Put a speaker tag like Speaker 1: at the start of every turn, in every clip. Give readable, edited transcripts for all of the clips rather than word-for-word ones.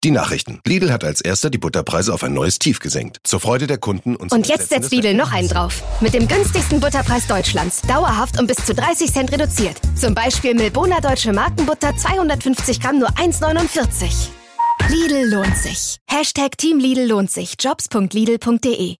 Speaker 1: Die Nachrichten. Lidl hat als erster die Butterpreise auf ein neues Tief gesenkt. Zur Freude der Kunden
Speaker 2: und jetzt setzt Lidl noch einen drauf. Mit dem günstigsten Butterpreis Deutschlands. Dauerhaft um bis zu 30 Cent reduziert. Zum Beispiel Milbona Deutsche Markenbutter 250 Gramm nur 1,49. Lidl lohnt sich. #Team Lidl lohnt sich. Jobs.lidl.de.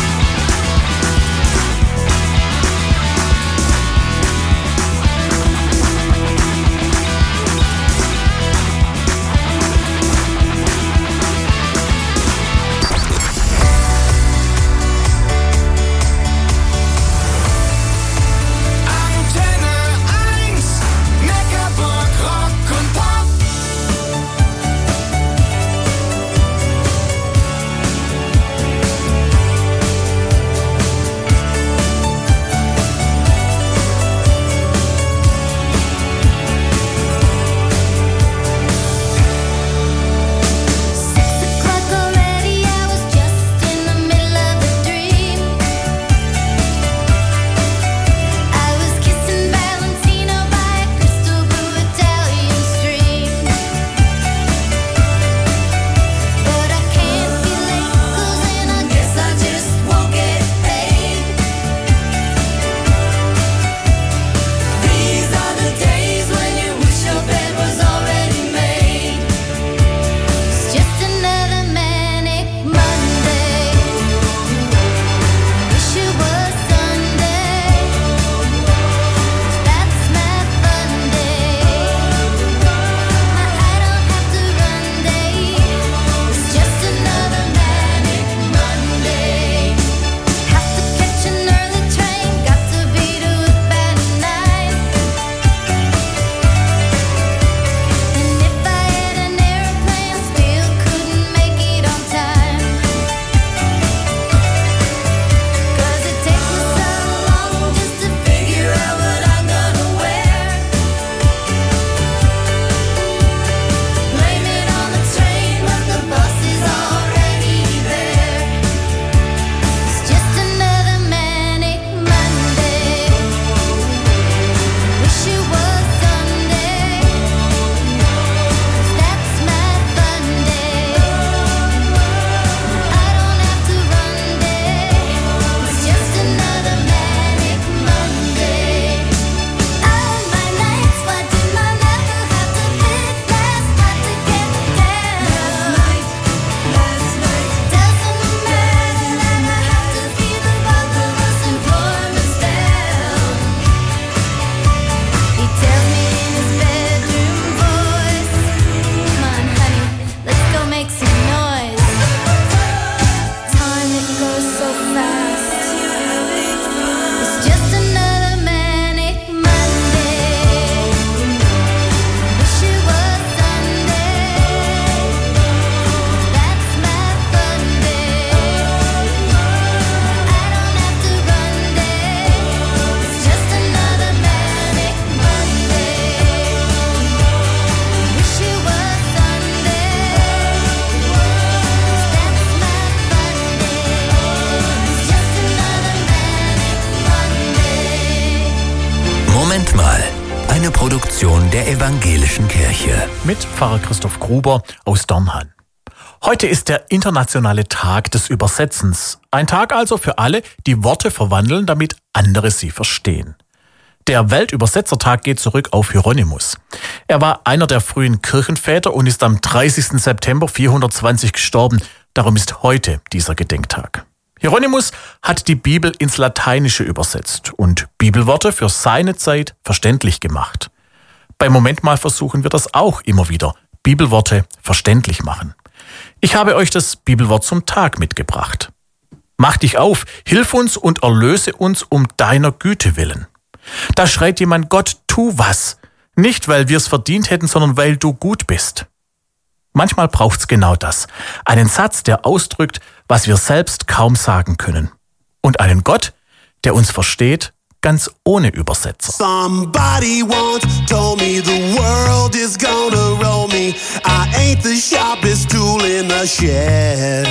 Speaker 3: Moment mal. Eine Produktion der Evangelischen Kirche.
Speaker 4: Mit Pfarrer Christoph Gruber aus Dornhan. Heute ist der internationale Tag des Übersetzens. Ein Tag also für alle, die Worte verwandeln, damit andere sie verstehen. Der Weltübersetzertag geht zurück auf Hieronymus. Er war einer der frühen Kirchenväter und ist am 30. September 420 gestorben. Darum ist heute dieser Gedenktag. Hieronymus hat die Bibel ins Lateinische übersetzt und Bibelworte für seine Zeit verständlich gemacht. Beim Moment mal versuchen wir das auch immer wieder, Bibelworte verständlich machen. Ich habe euch das Bibelwort zum Tag mitgebracht. Mach dich auf, hilf uns und erlöse uns um deiner Güte willen. Da schreit jemand: Gott, tu was. Nicht, weil wir es verdient hätten, sondern weil du gut bist. Manchmal braucht's genau das. Einen Satz, der ausdrückt, was wir selbst kaum sagen können. Und einen Gott, der uns versteht, ganz ohne Übersetzer.
Speaker 5: Somebody once told me the world is gonna roll me. I ain't the sharpest tool in the shed.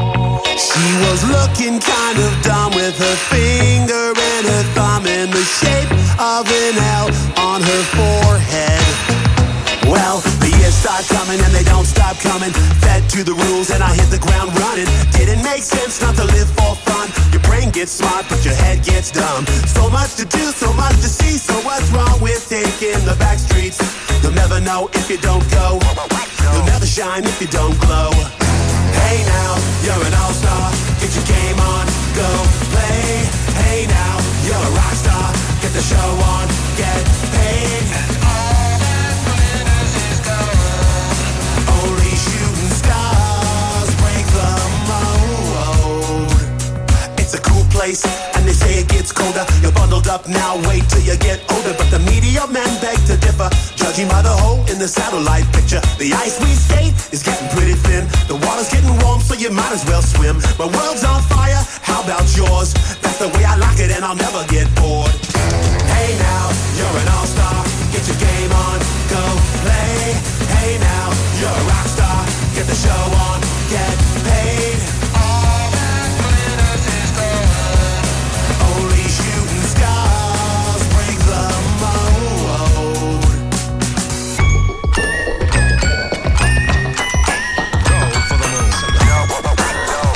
Speaker 5: She was looking kind of dumb with her finger and her thumb in the shape of an L on her forehead. Well, the years start coming and they don't stop coming. to the rules and I hit the ground running. Didn't make sense not to live for fun. Your brain gets smart, but your head gets dumb. So much to do, so much to see. So what's wrong with taking the back streets? You'll never know if you don't go. You'll never shine if you don't glow. Hey now, you're an all-star. Get your game on, go play. Hey now, you're a rock star. Get the show on, get paid. And all that glitters is gold. Only shooting stars break the mold. It's a cool place, and they say it gets colder. You're bundled up now, wait till you get older. But the media men beg to differ, judging by the hole in the satellite picture. The ice we skate is getting pretty thin. The water's getting warm, so you might as well swim. My world's on fire, how about yours? That's the way I like it, and I'll never get bored. Hey now, you're an all-star. Get your game on, go play. Hey now, you're a rock star. Get the show on, get paid. All that glitters is gold. Only shooting stars break the mold. Go for the moon. Go for the moon.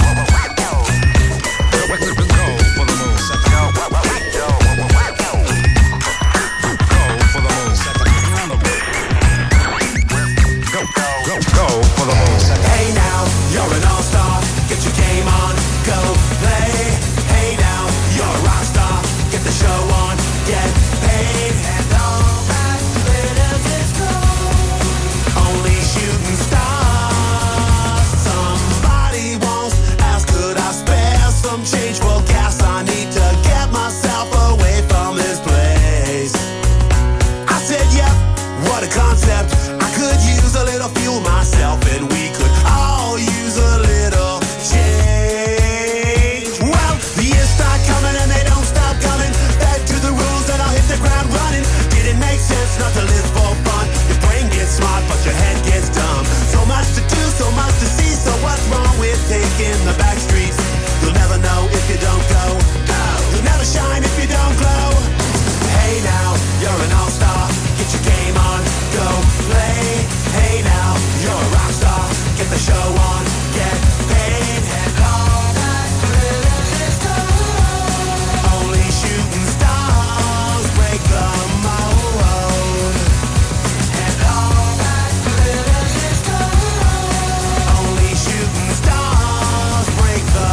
Speaker 5: Go for the moon. Hey now, you're an all-star. Get your game on, go play. Hey now, you're a rock star. Get the show on, get paid. And all that glitters is gold. Only shooting stars. Somebody once asked, could I spare some change for gas? I need to get myself away from this place. I said, yep, what a concept. I could use a little fuel myself, and we could all use a little change. Well, the years start coming and they don't stop coming. Back to the rules and I'll hit the ground running. Didn't make sense not to live for fun. Your brain gets smart, but your head gets dumb. So much to do, so much to see. So what's wrong with taking the back streets? You'll never know if you don't go. You'll never shine if you don't glow. Hey now, you're an all-star. Get your game on, go play. Hey now, you're a rock star. Get the show on, get paid. And all that glitters is gold. Only shooting stars break the mold. And all that glitters is gold. Only shooting stars break the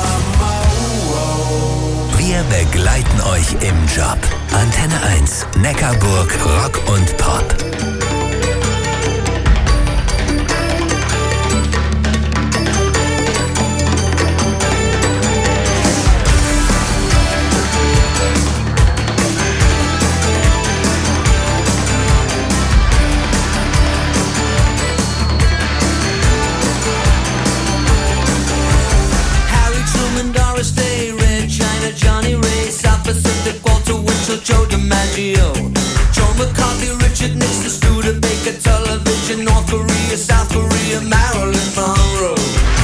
Speaker 5: mold.
Speaker 3: Wir begleiten euch im Job. Antenne 1, Neckarburg, Rock und Pop.
Speaker 6: Harry Truman, Doris Day, Red China, Johnny Ray, South Pacific, Walter Winchell, Joe DiMaggio, Joe McCarthy, Richard Nixon, Studebaker, television, North Korea, South Korea, Marilyn Monroe.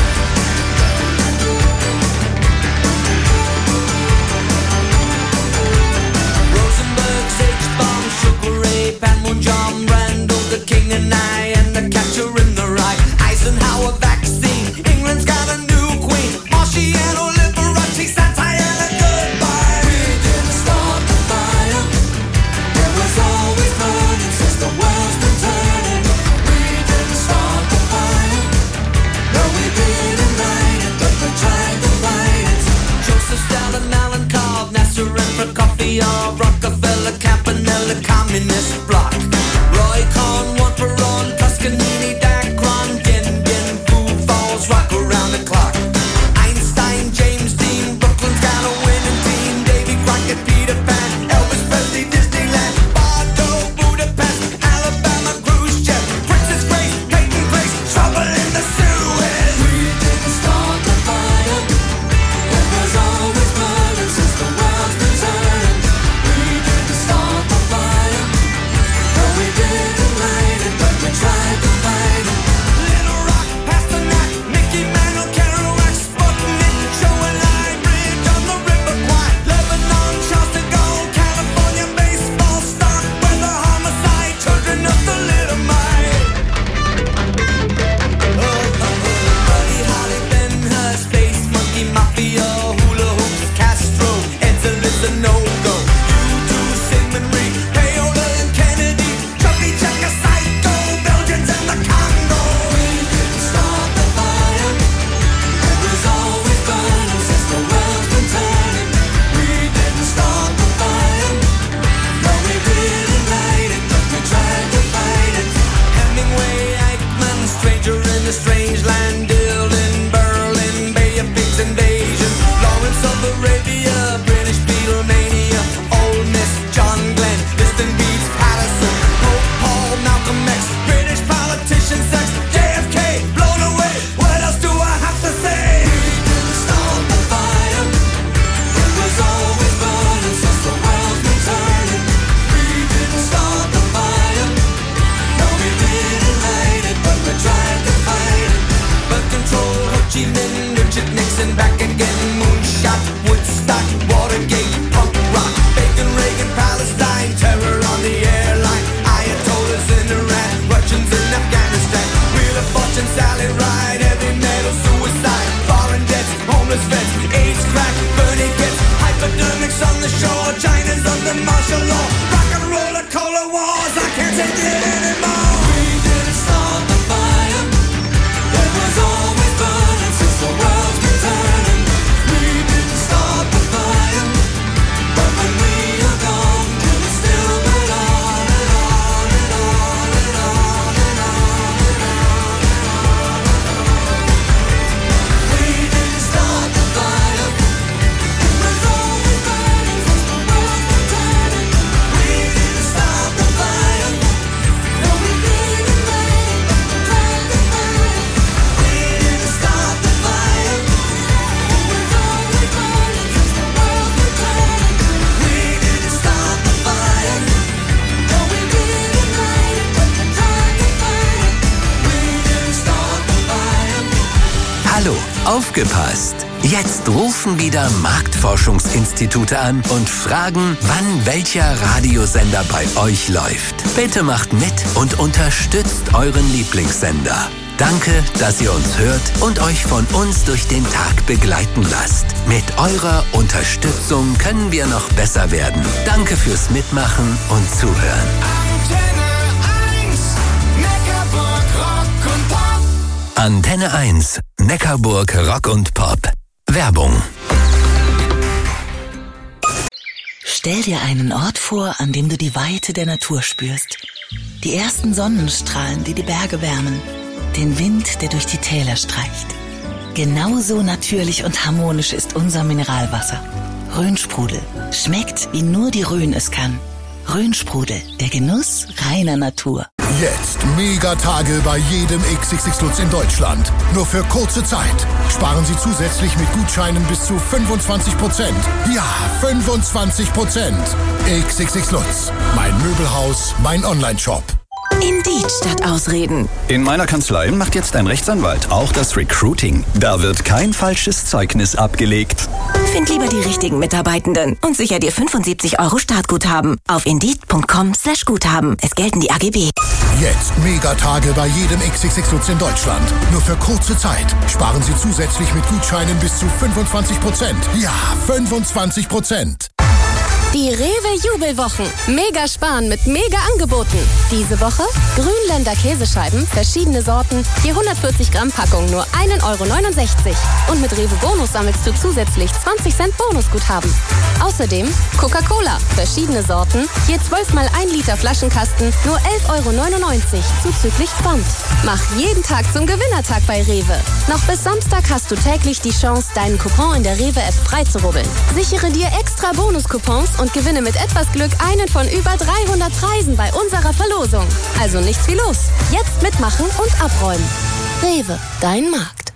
Speaker 6: Rosenberg, H-Bomb, Sugar Ray, Panmunjom, Randall, the King and I, and the Catcher in the Rye, Eisenhower vaccine, England's got a new queen, Marciano, Liberace, Santana, goodbye. We didn't start the fire. It was always burning since the world's been turning. We didn't start the fire. No, we didn't light it, but we tried to fight it. Joseph Stalin, Alan Cobb, Nasser and Prokofiev, Rockefeller, Campanella, Communist Bloc, Roy Cohn, one for on, Toscanini, Dacron, Din Din, Food Falls, rock around the clock. Einstein, James Dean, Brooklyn's got a winning team. Davy Crockett, Peter Pan, Elvis Presley, Disneyland, Bardo, Budapest, Alabama, Khrushchev, Princess Grace, Peyton Place, trouble in the Suez. We didn't start the fire. It was always burning since the world's been turning. We didn't start the fire. No, we didn't light it, but Strangeland, Dylan, Berlin, Bay of Pigs invasion, Lawrence of Arabia, British Beatlemania, Ole Miss, John Glenn, Distant Beats, Patterson, Pope Paul, Malcolm X, British politician sex, JFK, blown away. What else do I have to say? We didn't start the fire. It was always burning since the world's been turning. We didn't start the fire. No, we didn't light it, but we tried to fight it. But control, Ho Chi Minh, Richard Nixon, back again, moonshot, Woodstock, Watergate, punk rock, Bacon, Reagan, Palestine, terror on the airline, Ayatollahs in Iran, Russians in Afghanistan, Wheel of Fortune, Sally Ride, heavy metal, suicide, foreign debts, homeless vets, AIDS, crack, Bernie gets, hypodermics on the shore, China's under martial law, rock and roller, cola wars, I can't take it anymore. We didn't start the fire. It was always burning since the world's been turning. We didn't start the fire, but when we are gone, will it still burn on and on and on and on and on and on and on. We didn't start the fire. It was always burning since the world's been turning. We didn't start the fire. No, we didn't light it, but we tried to fight it. We didn't start the fire. It was always burning since the world's been turning. We didn't start the fire. No, we didn't light it, but we tried to fight it. We didn't start the fire.
Speaker 3: Hallo, aufgepasst! Jetzt rufen wieder Marktforschungsinstitute an und fragen, wann welcher Radiosender bei euch läuft. Bitte macht mit und unterstützt euren Lieblingssender. Danke, dass ihr uns hört und euch von uns durch den Tag begleiten lasst. Mit eurer Unterstützung können wir noch besser werden. Danke fürs Mitmachen und Zuhören.
Speaker 6: Antenne 1, Neckarburg, Rock und Pop.
Speaker 3: Antenne 1, Neckarburg Rock und Pop. Werbung.
Speaker 7: Stell dir einen Ort vor, an dem du die Weite der Natur spürst. Die ersten Sonnenstrahlen, die die Berge wärmen. Den Wind, der durch die Täler streicht. Genauso natürlich und harmonisch ist unser Mineralwasser. Rhönsprudel. Schmeckt, wie nur die Rhön es kann. Rhönsprudel. Der Genuss reiner Natur.
Speaker 8: Jetzt Megatage bei jedem XXX Lutz in Deutschland. Nur für kurze Zeit. Sparen Sie zusätzlich mit Gutscheinen bis zu 25%. Ja, 25%. XXX Lutz. Mein Möbelhaus, mein Online-Shop.
Speaker 7: Indeed statt Ausreden.
Speaker 9: In meiner Kanzlei macht jetzt ein Rechtsanwalt auch das Recruiting. Da wird kein falsches Zeugnis abgelegt.
Speaker 10: Find lieber die richtigen Mitarbeitenden und sicher dir 75 € Startguthaben auf Indeed.com/Guthaben. Es gelten die AGB.
Speaker 8: Jetzt Megatage bei jedem XXX Lutz in Deutschland. Nur für kurze Zeit. Sparen Sie zusätzlich mit Gutscheinen bis zu 25%. Ja, 25%.
Speaker 2: Die Rewe-Jubelwochen. Mega sparen mit Mega-Angeboten. Diese Woche Grünländer Käsescheiben, verschiedene Sorten, je 140 Gramm Packung, nur 1,69 €. Und mit Rewe Bonus sammelst du zusätzlich 20 Cent Bonusguthaben. Außerdem Coca-Cola, verschiedene Sorten, je 12 mal 1 Liter Flaschenkasten, nur 11,99 € zuzüglich Pfand. Mach jeden Tag zum Gewinnertag bei Rewe. Noch bis Samstag hast du täglich die Chance, deinen Coupon in der Rewe-App freizurubbeln. Sichere dir extra Bonuscoupons und gewinne mit etwas Glück einen von über 300 Preisen bei unserer Verlosung. Also nichts wie los. Jetzt mitmachen und abräumen. Rewe, dein Markt.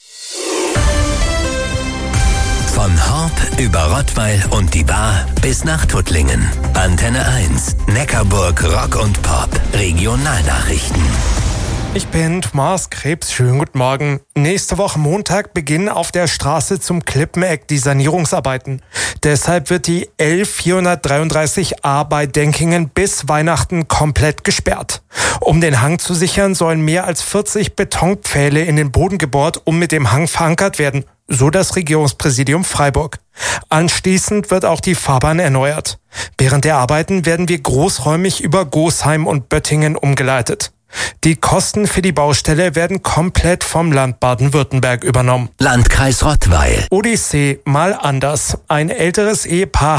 Speaker 3: Von Horb über Rottweil und die Bar bis nach Tuttlingen. Antenne 1, Neckarburg Rock und Pop. Regionalnachrichten.
Speaker 11: Ich bin Thomas Krebs. Schönen guten Morgen. Nächste Woche Montag beginnen auf der Straße zum Klippeneck die Sanierungsarbeiten. Deshalb wird die L433a bei Denkingen bis Weihnachten komplett gesperrt. Um den Hang zu sichern, sollen mehr als 40 Betonpfähle in den Boden gebohrt und mit dem Hang verankert werden, so das Regierungspräsidium Freiburg. Anschließend wird auch die Fahrbahn erneuert. Während der Arbeiten werden wir großräumig über Gosheim und Böttingen umgeleitet. Die Kosten für die Baustelle werden komplett vom Land Baden-Württemberg übernommen.
Speaker 3: Landkreis Rottweil.
Speaker 11: Odyssee mal anders. Ein älteres Ehepaar